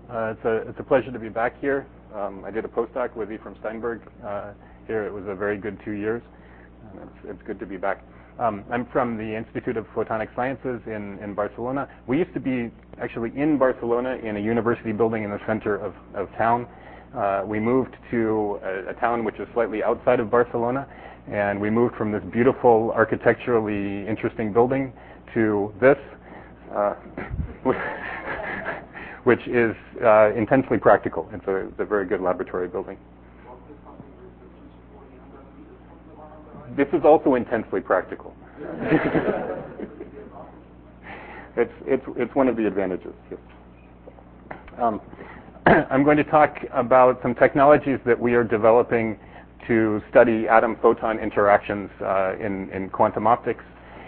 It's a pleasure to be back here. I did a postdoc with Ephraim Steinberg here. It was a very good 2 years, and it's good to be back. I'm from the Institute of Photonic Sciences in Barcelona. We used to be actually in Barcelona in a university building in the center of town. We moved to a town which is slightly outside of Barcelona, and we moved from this beautiful, architecturally interesting building to this, which is intensely practical. It's a very good laboratory building. This is also intensely practical. It's one of the advantages. Yes. I'm going to talk about some technologies that we are developing to study atom-photon interactions in quantum optics.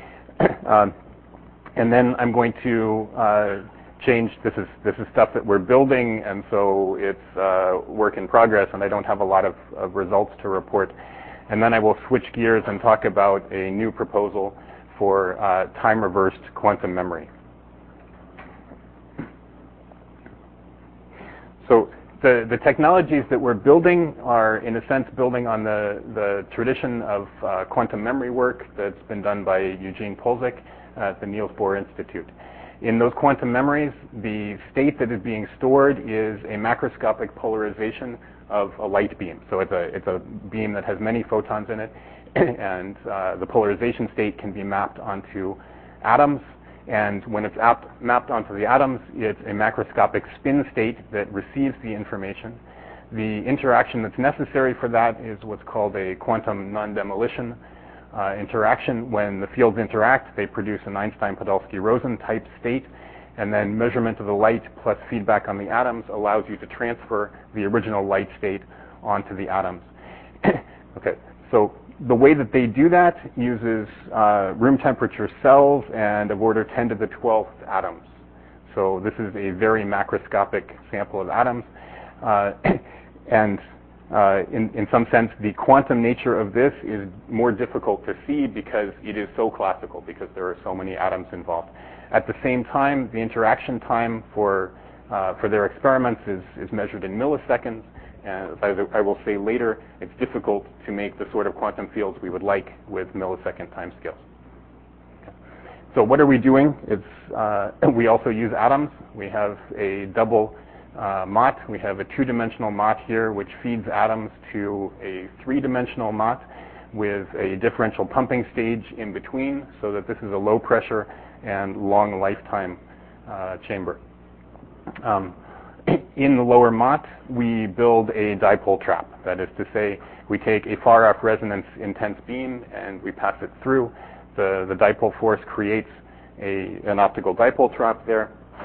And then I'm going to change. This is stuff that we're building, and so it's work in progress, and I don't have a lot of results to report. And then I will switch gears and talk about a new proposal for time-reversed quantum memory. So the technologies that we're building are, in a sense, building on the tradition of quantum memory work that's been done by Eugene Polzik at the Niels Bohr Institute. In those quantum memories, the state that is being stored is a macroscopic polarization of a light beam. So it's a beam that has many photons in it, and the polarization state can be mapped onto atoms. And when it's mapped onto the atoms, it's a macroscopic spin state that receives the information. The interaction that's necessary for that is what's called a quantum non-demolition interaction. When the fields interact, they produce an Einstein-Podolsky-Rosen type state, and then measurement of the light plus feedback on the atoms allows you to transfer the original light state onto the atoms. Okay, so the way that they do that uses room temperature cells and of order 10 to the 12th atoms. So this is a very macroscopic sample of atoms. And in some sense, the quantum nature of this is more difficult to see because it is so classical, because there are so many atoms involved. At the same time, the interaction time for their experiments is measured in milliseconds. And as I will say later, it's difficult to make the sort of quantum fields we would like with millisecond timescales. Okay. So what are we doing? We also use atoms. We have a double MOT. We have a two-dimensional MOT here, which feeds atoms to a three-dimensional MOT with a differential pumping stage in between, so that this is a low pressure and long lifetime chamber. In the lower MOT, we build a dipole trap. That is to say, we take a far-off resonance intense beam and we pass it through. The dipole force creates an optical dipole trap there,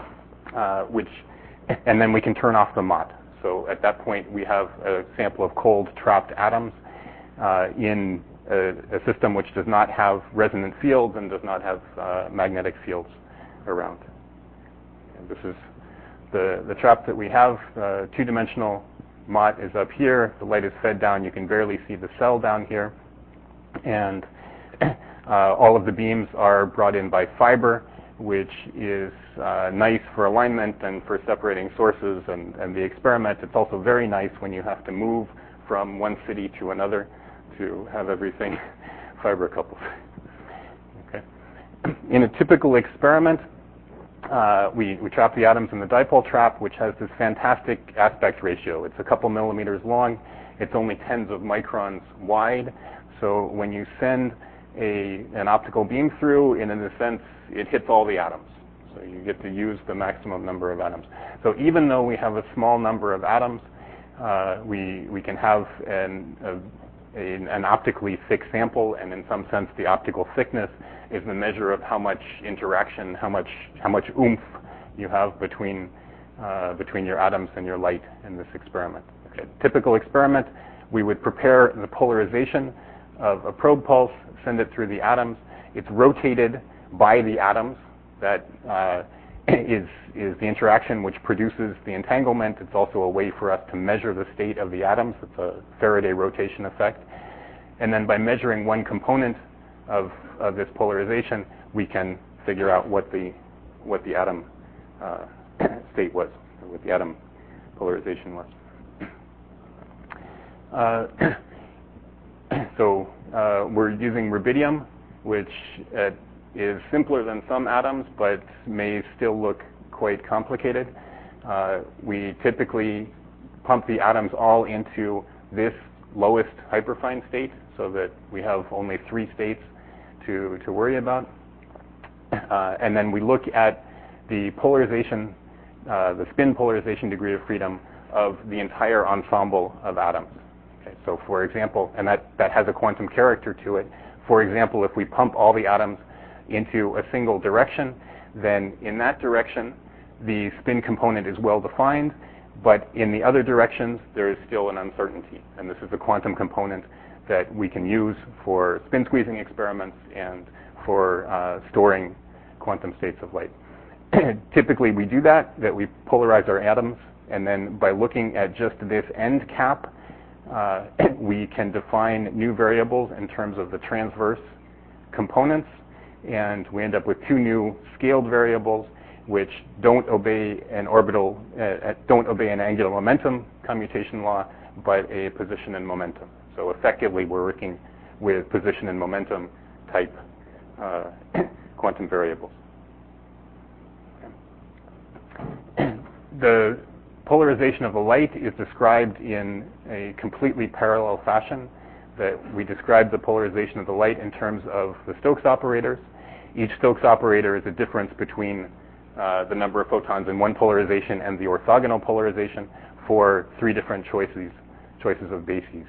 and then we can turn off the MOT. So at that point, we have a sample of cold trapped atoms in a system which does not have resonant fields and does not have magnetic fields around. And this is the trap that we have. Two-dimensional MOT is up here. The light is fed down. You can barely see the cell down here. And all of the beams are brought in by fiber, which is nice for alignment and for separating sources and the experiment. It's also very nice when you have to move from one city to another to have everything fiber coupled. Okay. In a typical experiment, we trap the atoms in the dipole trap, which has this fantastic aspect ratio. It's a couple millimeters long. It's only tens of microns wide. So when you send an optical beam through, in a sense, it hits all the atoms. So you get to use the maximum number of atoms. So even though we have a small number of atoms, we can have an optically thick sample, and in some sense, the optical thickness is the measure of how much interaction, how much oomph you have between your atoms and your light in this experiment. Okay. Typical experiment, we would prepare the polarization of a probe pulse, send it through the atoms. It's rotated by the atoms. That is the interaction which produces the entanglement. It's also a way for us to measure the state of the atoms. It's a Faraday rotation effect. And then by measuring one component of this polarization, we can figure out what the atom state was, or what the atom polarization was. So we're using rubidium, which is simpler than some atoms, but may still look quite complicated. We typically pump the atoms all into this lowest hyperfine state, so that we have only 3 states to worry about. And then we look at the polarization, the spin polarization degree of freedom of the entire ensemble of atoms. Okay, so for example, and that has a quantum character to it. For example, if we pump all the atoms into a single direction, then in that direction, the spin component is well defined, but in the other directions, there is still an uncertainty. And this is a quantum component that we can use for spin squeezing experiments and for storing quantum states of light. Typically, we do that we polarize our atoms, and then by looking at just this end cap, we can define new variables in terms of the transverse components, and we end up with 2 new scaled variables which don't obey an angular momentum commutation law, but a position and momentum. So effectively, we're working with position and momentum type quantum variables. The polarization of the light is described in a completely parallel fashion. That we describe the polarization of the light in terms of the Stokes operators. Each Stokes operator is a difference between the number of photons in one polarization and the orthogonal polarization for 3 different choices of bases.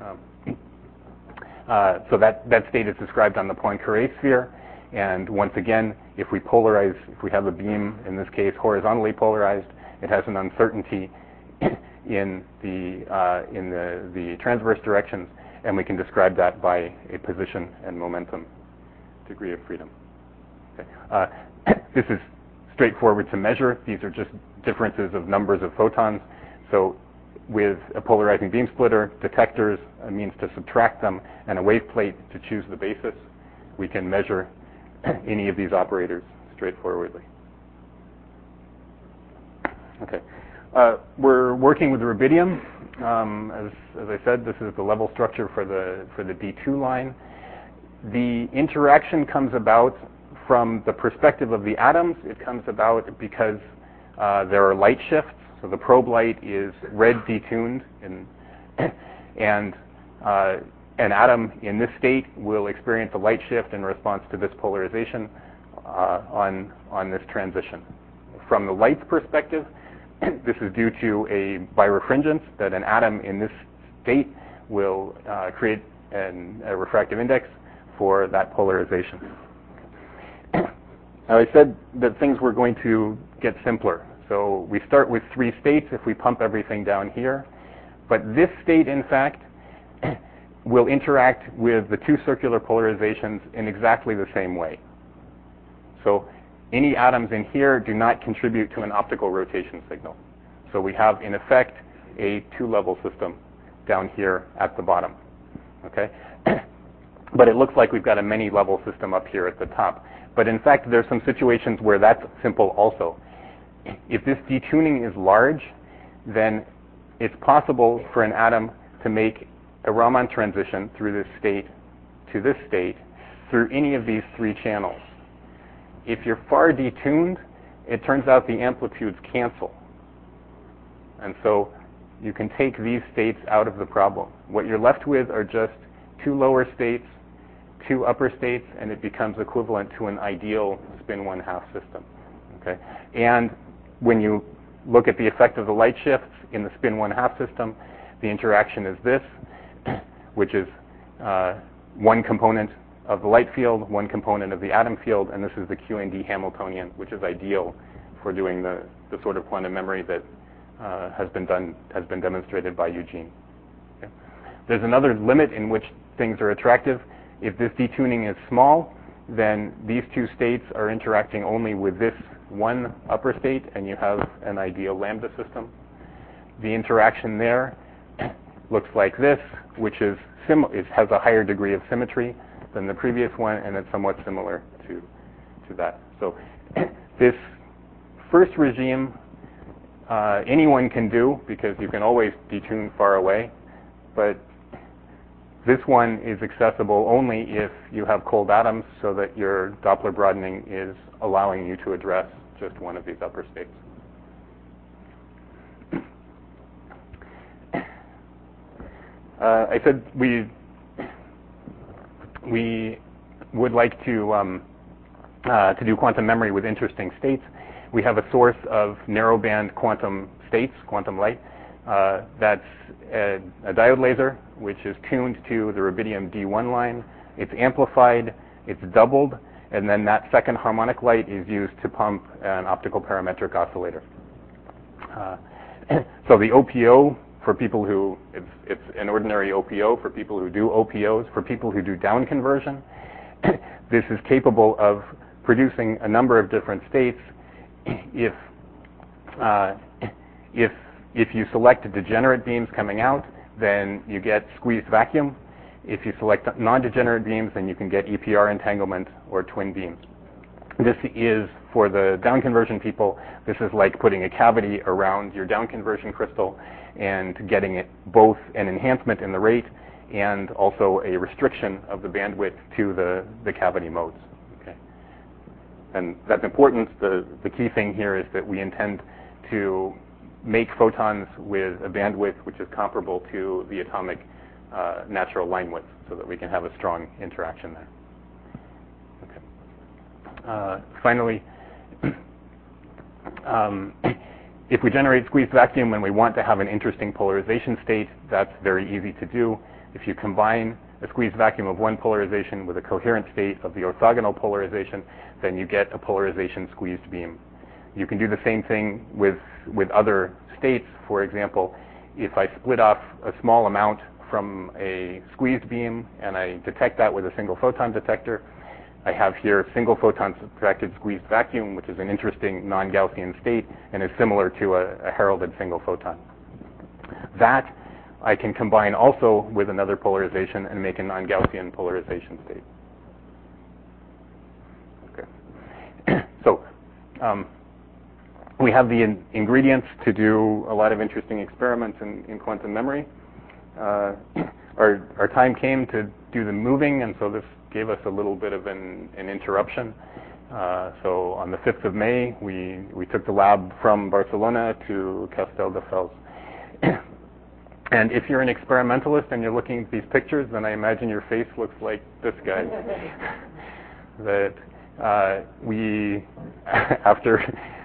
So that state is described on the Poincare sphere. And once again, if we have a beam, in this case horizontally polarized, it has an uncertainty in the transverse directions, and we can describe that by a position and momentum degree of freedom. Okay. This is straightforward to measure. These are just differences of numbers of photons. So with a polarizing beam splitter, detectors, a means to subtract them, and a wave plate to choose the basis, we can measure any of these operators straightforwardly. Okay. We're working with rubidium. As I said, this is the level structure for the D2 line. The interaction comes about from the perspective of the atoms. It comes about because there are light shifts. So the probe light is red detuned, and an atom in this state will experience a light shift in response to this polarization on this transition. From the light's perspective, this is due to a birefringence, that an atom in this state will create a refractive index for that polarization. Now, I said that things were going to get simpler. So we start with 3 states if we pump everything down here. But this state, in fact, will interact with the 2 circular polarizations in exactly the same way. So any atoms in here do not contribute to an optical rotation signal. So we have, in effect, a 2-level system down here at the bottom. Okay? But it looks like we've got a many-level system up here at the top. But in fact, there's some situations where that's simple also. If this detuning is large, then it's possible for an atom to make a Raman transition through this state to this state through any of these 3 channels. If you're far detuned, it turns out the amplitudes cancel. And so you can take these states out of the problem. What you're left with are just 2 lower states, 2 upper states, and it becomes equivalent to an ideal spin 1/2 system. Okay? And when you look at the effect of the light shifts in the spin 1/2 system, the interaction is this, which is 1 component of the light field, 1 component of the atom field, and this is the QND Hamiltonian, which is ideal for doing the sort of quantum memory that has been demonstrated by Eugene. Okay. There's another limit in which things are attractive. If this detuning is small, then these 2 states are interacting only with this 1 upper state, and you have an ideal lambda system. The interaction there looks like this, which is has a higher degree of symmetry than the previous one, and it's somewhat similar to that. So this first regime anyone can do because you can always detune far away, but this one is accessible only if you have cold atoms so that your Doppler broadening is allowing you to address just one of these upper states. I said we would like to do quantum memory with interesting states. We have a source of narrowband quantum states, quantum light. That's a diode laser, which is tuned to the rubidium D1 line. It's amplified, it's doubled, and then that second harmonic light is used to pump an optical parametric oscillator. So the OPO, for people who, it's an ordinary OPO for people who do OPOs, for people who do down conversion. This is capable of producing a number of different states. If you select degenerate beams coming out, then you get squeezed vacuum. If you select non-degenerate beams, then you can get EPR entanglement or twin beams. This is, for the down conversion people, this is like putting a cavity around your down conversion crystal and getting it both an enhancement in the rate and also a restriction of the bandwidth to the cavity modes. Okay. And that's important. The key thing here is that we intend to make photons with a bandwidth which is comparable to the atomic natural line width so that we can have a strong interaction there. Okay. Finally, if we generate squeezed vacuum when we want to have an interesting polarization state, that's very easy to do. If you combine a squeezed vacuum of one polarization with a coherent state of the orthogonal polarization, then you get a polarization squeezed beam. You can do the same thing with other states. For example, if I split off a small amount from a squeezed beam and I detect that with a single photon detector, I have here single photon subtracted squeezed vacuum, which is an interesting non-Gaussian state and is similar to a heralded single photon. That I can combine also with another polarization and make a non-Gaussian polarization state. Okay. So we have the ingredients to do a lot of interesting experiments in quantum memory. Our time came to do the moving, and so this gave us a little bit of an interruption. So on the 5th of May, we took the lab from Barcelona to Castelldefels. And if you're an experimentalist and you're looking at these pictures, then I imagine your face looks like this guy. That we, after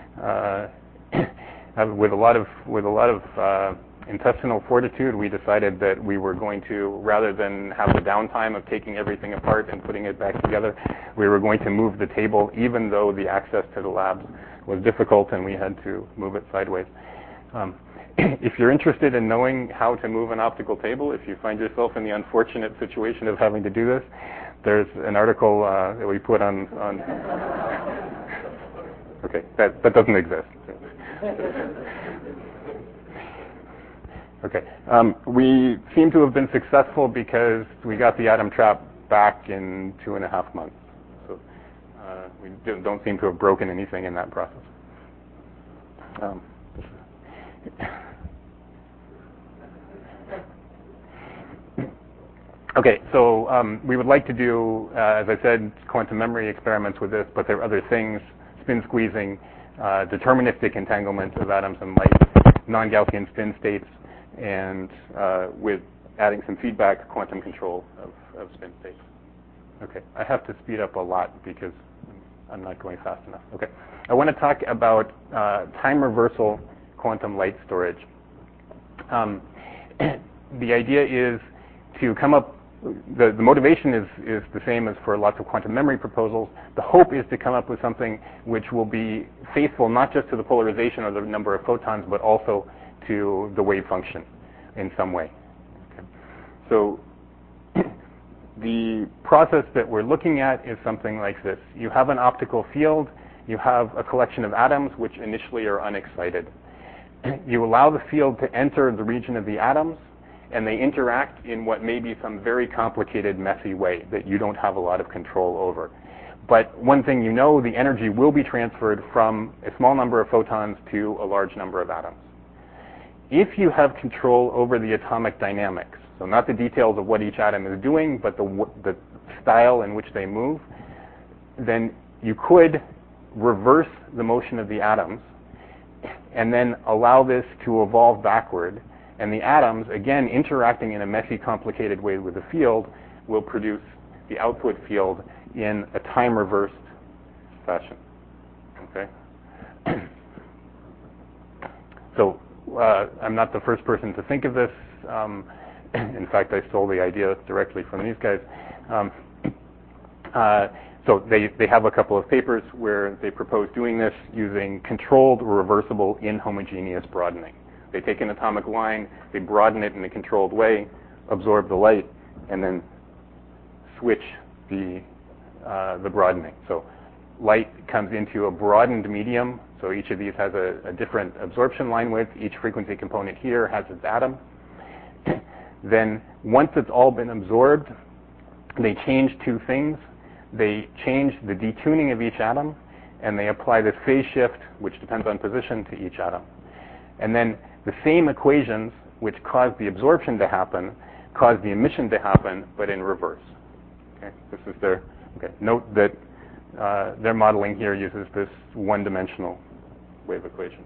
with a lot of intestinal fortitude, we decided that we were going to, rather than have the downtime of taking everything apart and putting it back together, we were going to move the table, even though the access to the labs was difficult and we had to move it sideways. If you're interested in knowing how to move an optical table, if you find yourself in the unfortunate situation of having to do this, there's an article that we put on okay, that doesn't exist. Okay. We seem to have been successful because we got the atom trap back in 2.5 months. So we don't seem to have broken anything in that process. Okay, so we would like to do, as I said, quantum memory experiments with this, but there are other things: spin squeezing, deterministic entanglement of atoms and light, non-Gaussian spin states, and with adding some feedback, quantum control of spin states. Okay, I have to speed up a lot because I'm not going fast enough. Okay, I want to talk about time reversal quantum light storage. The idea is to come up, the motivation is the same as for lots of quantum memory proposals. The hope is to come up with something which will be faithful not just to the polarization or the number of photons, but also to the wave function in some way. Okay. So the process that we're looking at is something like this. You have an optical field. You have a collection of atoms which initially are unexcited. You allow the field to enter the region of the atoms, and they interact in what may be some very complicated, messy way that you don't have a lot of control over. But one thing you know, the energy will be transferred from a small number of photons to a large number of atoms. If you have control over the atomic dynamics, so not the details of what each atom is doing, but the style in which they move, then you could reverse the motion of the atoms and then allow this to evolve backward. And the atoms, again, interacting in a messy, complicated way with the field, will produce the output field in a time-reversed fashion. Okay? So I'm not the first person to think of this. In fact, I stole the idea directly from these guys. So they have a couple of papers where they propose doing this using controlled reversible inhomogeneous broadening. They take an atomic line, they broaden it in a controlled way, absorb the light, and then switch the broadening. So light comes into a broadened medium. So each of these has a different absorption line width. Each frequency component here has its atom. Then once it's all been absorbed, they change two things. They change the detuning of each atom, and they apply this phase shift, which depends on position, to each atom. And then the same equations which cause the absorption to happen cause the emission to happen, but in reverse. Okay, this is their. Okay, note that their modeling here uses this one-dimensional wave equation.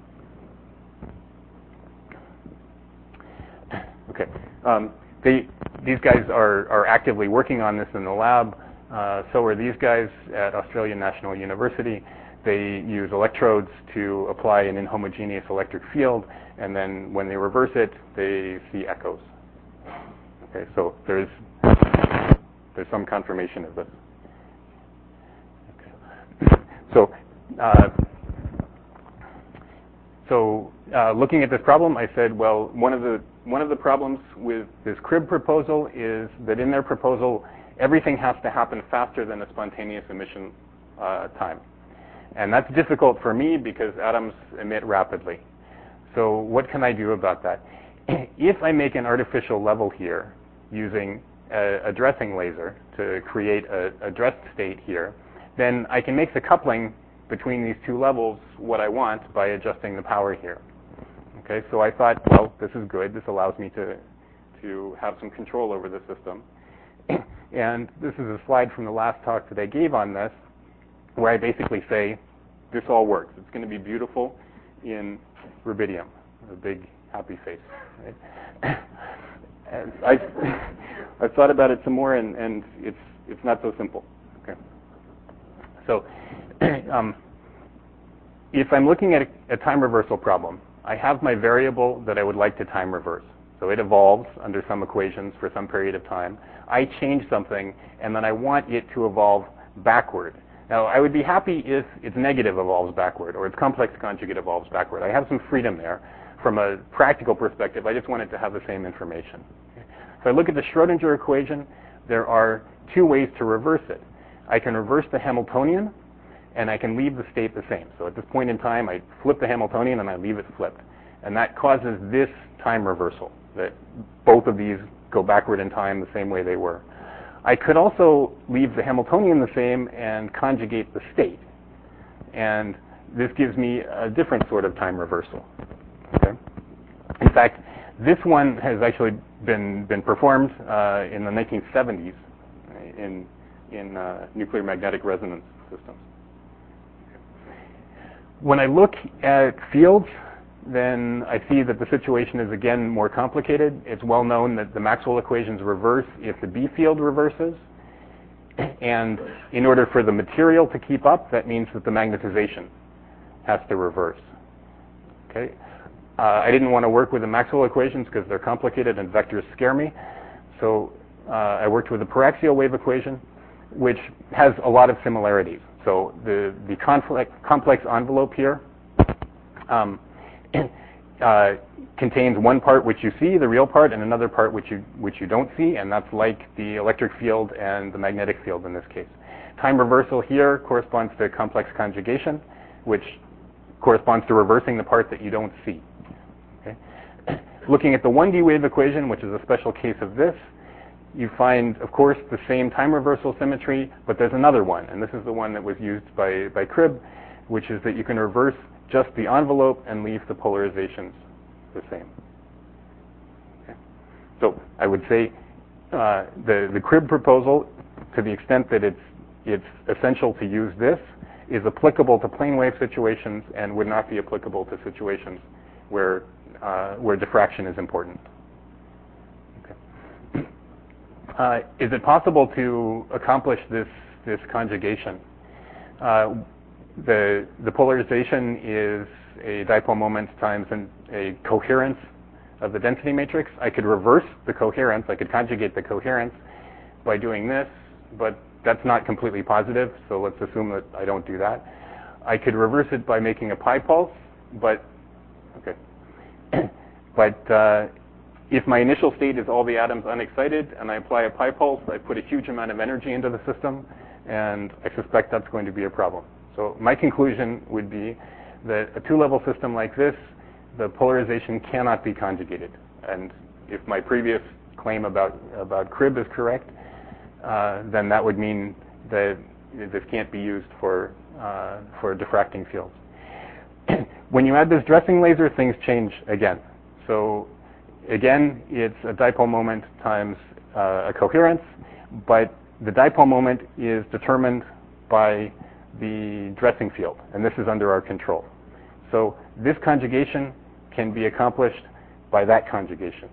Okay, these guys are actively working on this in the lab. So are these guys at Australian National University. They use electrodes to apply an inhomogeneous electric field, and then when they reverse it, they see echoes. Okay, so there's some confirmation of this. Okay. So looking at this problem, I said, well, one of the problems with this crib proposal is that in their proposal, everything has to happen faster than a spontaneous emission time. And that's difficult for me because atoms emit rapidly. So what can I do about that? If I make an artificial level here using a dressing laser to create a dressed state here, then I can make the coupling between these two levels what I want by adjusting the power here. Okay, so I thought, well, this is good. This allows me to have some control over the system. And this is a slide from the last talk that I gave on this, where I basically say, this all works. It's going to be beautiful in rubidium, a big happy face. Right? And I've thought about it some more, and it's not so simple. Okay. So if I'm looking at a time reversal problem, I have my variable that I would like to time reverse. So it evolves under some equations for some period of time. I change something, and then I want it to evolve backward. Now, I would be happy if its negative evolves backward, or its complex conjugate evolves backward. I have some freedom there. From a practical perspective, I just want it to have the same information. Okay. So I look at the Schrodinger equation. There are two ways to reverse it. I can reverse the Hamiltonian, and I can leave the state the same. So at this point in time, I flip the Hamiltonian, and I leave it flipped. And that causes this time reversal, that both of these go backward in time the same way they were. I could also leave the Hamiltonian the same and conjugate the state. And this gives me a different sort of time reversal. Okay? In fact, this one has actually been performed in the 1970s in nuclear magnetic resonance systems. When I look at fields, then I see that the situation is again more complicated. It's well known that the Maxwell equations reverse if the B field reverses. And in order for the material to keep up, that means that the magnetization has to reverse. Okay? I didn't want to work with the Maxwell equations because they're complicated and vectors scare me. So I worked with the paraxial wave equation, which has a lot of similarities. So the complex envelope here contains one part which you see, the real part, and another part which you don't see, and that's like the electric field and the magnetic field in this case. Time reversal here corresponds to complex conjugation, which corresponds to reversing the part that you don't see. Okay? Looking at the 1D wave equation, which is a special case of this, you find, of course, the same time reversal symmetry, but there's another one, and this is the one that was used by Cribb, which is that you can reverse just the envelope and leave the polarizations the same. Okay. So I would say the Cribb proposal, to the extent that it's essential to use this, is applicable to plane wave situations and would not be applicable to situations where diffraction is important. Okay. Is it possible to accomplish this conjugation? The polarization is a dipole moment times a coherence of the density matrix. I could reverse the coherence. I could conjugate the coherence by doing this, but that's not completely positive, so let's assume that I don't do that. I could reverse it by making a pi pulse, but if my initial state is all the atoms unexcited and I apply a pi pulse, I put a huge amount of energy into the system, and I suspect that's going to be a problem. So my conclusion would be that a two-level system like this, the polarization cannot be conjugated. And if my previous claim about Cribb is correct, then that would mean that this can't be used for diffracting fields. When you add this dressing laser, things change again. So again, it's a dipole moment times a coherence, but the dipole moment is determined by the dressing field, and this is under our control. So this conjugation can be accomplished by that conjugation.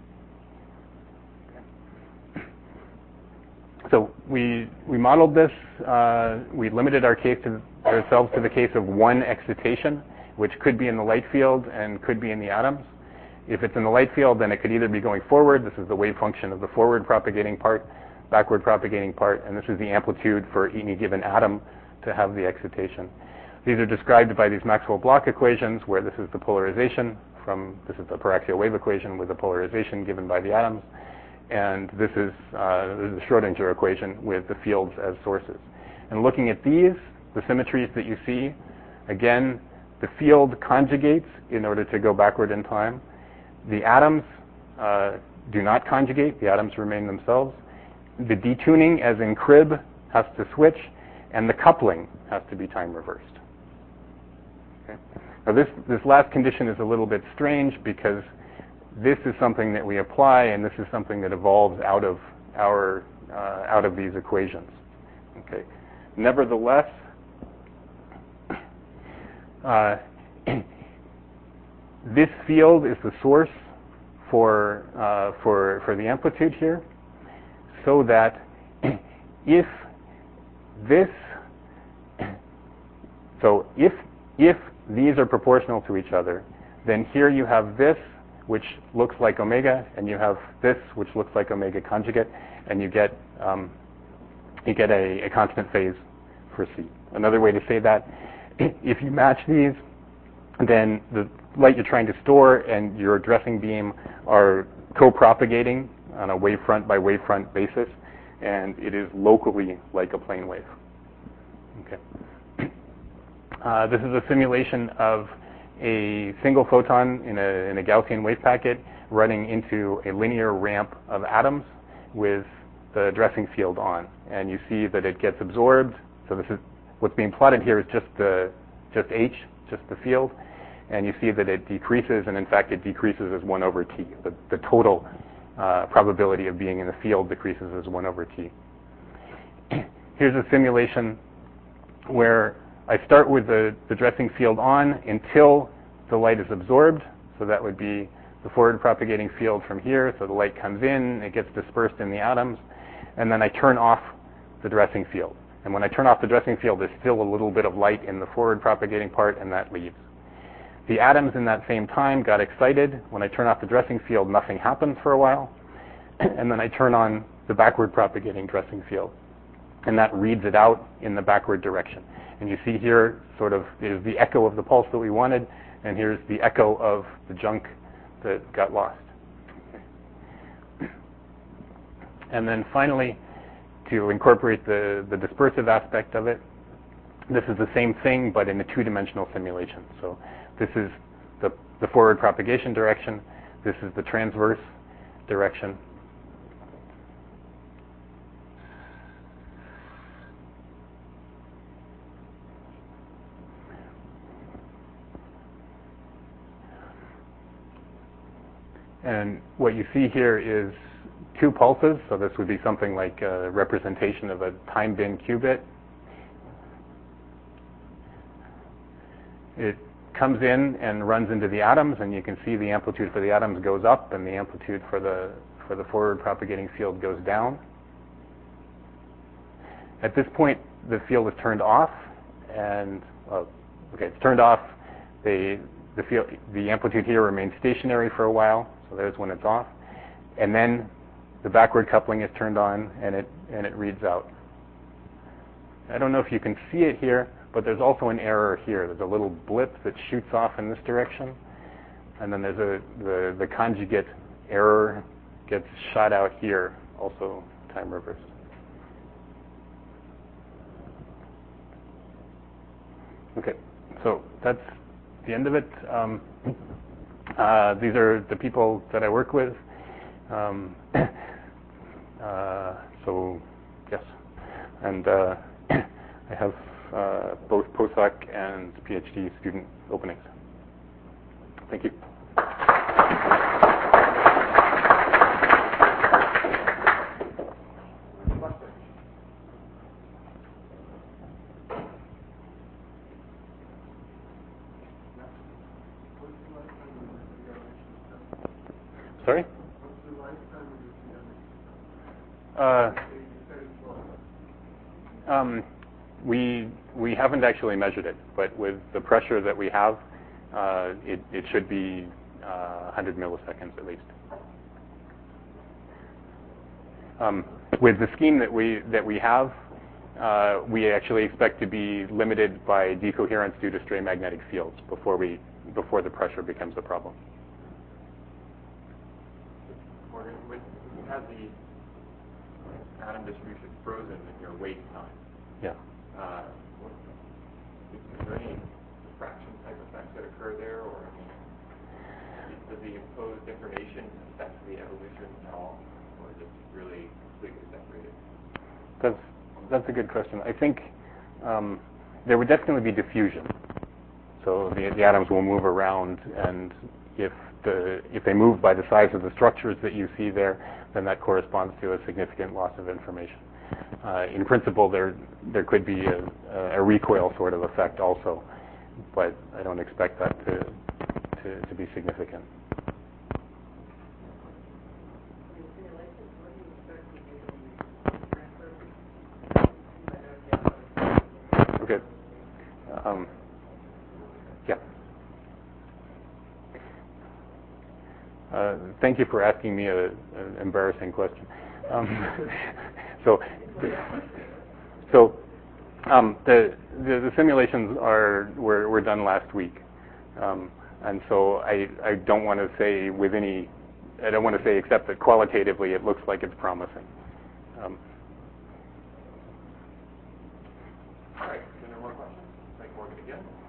So we modeled this. We limited ourselves to the case of one excitation, which could be in the light field and could be in the atoms. If it's in the light field, then it could either be going forward. This is the wave function of the forward propagating part, backward propagating part, and this is the amplitude for any given atom to have the excitation. These are described by these Maxwell-Bloch equations, where this is the polarization this is the paraxial wave equation with the polarization given by the atoms, and this is the Schrodinger equation with the fields as sources. And looking at these, the symmetries that you see, again, the field conjugates in order to go backward in time. The atoms do not conjugate. The atoms remain themselves. The detuning, as in Cribb, has to switch, and the coupling has to be time reversed. Okay. Now this last condition is a little bit strange because this is something that we apply, and this is something that evolves out of these equations. Okay. Nevertheless, this field is the source for the amplitude here, so that if these are proportional to each other, then here you have this, which looks like omega, and you have this, which looks like omega conjugate, and you get a constant phase for C. Another way to say that, if you match these, then the light you're trying to store and your dressing beam are co-propagating on a wavefront by wavefront basis, and it is locally like a plane wave. Okay. This is a simulation of a single photon in a Gaussian wave packet running into a linear ramp of atoms with the dressing field on, and you see that it gets absorbed. So this is what's being plotted here is just H, just the field, and you see that it decreases, and in fact it decreases as 1 over T. The total probability of being in the field decreases as 1 over T. Here's a simulation where I start with the dressing field on until the light is absorbed. So that would be the forward propagating field from here. So the light comes in, it gets dispersed in the atoms, and then I turn off the dressing field. And when I turn off the dressing field, there's still a little bit of light in the forward propagating part, and that leaves. The atoms in that same time got excited. When I turn off the dressing field, nothing happens for a while. And then I turn on the backward propagating dressing field, and that reads it out in the backward direction. And you see here sort of is the echo of the pulse that we wanted, and here's the echo of the junk that got lost. And then finally, to incorporate the dispersive aspect of it, this is the same thing but in a two-dimensional simulation. So this is the forward propagation direction, this is the transverse direction. And what you see here is 2 pulses, so this would be something like a representation of a time bin qubit. It comes in and runs into the atoms, and you can see the amplitude for the atoms goes up, and the amplitude for the forward propagating field goes down. At this point, the field is turned off, and it's turned off. The amplitude here remains stationary for a while, so there's when it's off, and then the backward coupling is turned on, and it reads out. I don't know if you can see it here, but there's also an error here. There's a little blip that shoots off in this direction, and then there's the conjugate error gets shot out here, also time reversed. Okay, so that's the end of it. These are the people that I work with. So yes, and I have both postdoc and PhD student openings. Thank you. Sorry? We haven't actually measured it, but with the pressure that we have, it should be 100 milliseconds at least. With the scheme that we have, we actually expect to be limited by decoherence due to stray magnetic fields before the pressure becomes a problem. Morgan, when you have the atom distribution frozen in your wait time, yeah. Is there any diffraction type effects that occur there, or does the imposed information affect the evolution at all, or is it really completely separated? That's a good question. I think there would definitely be diffusion. So the atoms will move around, and if they move by the size of the structures that you see there, then that corresponds to a significant loss of information. In principle, there could be a recoil sort of effect also, but I don't expect that to be significant. Okay. Yeah. Thank you for asking me an embarrassing question. The simulations were done last week, and so I don't want to say except that qualitatively it looks like it's promising. All right, any more questions? Thank Morgan again.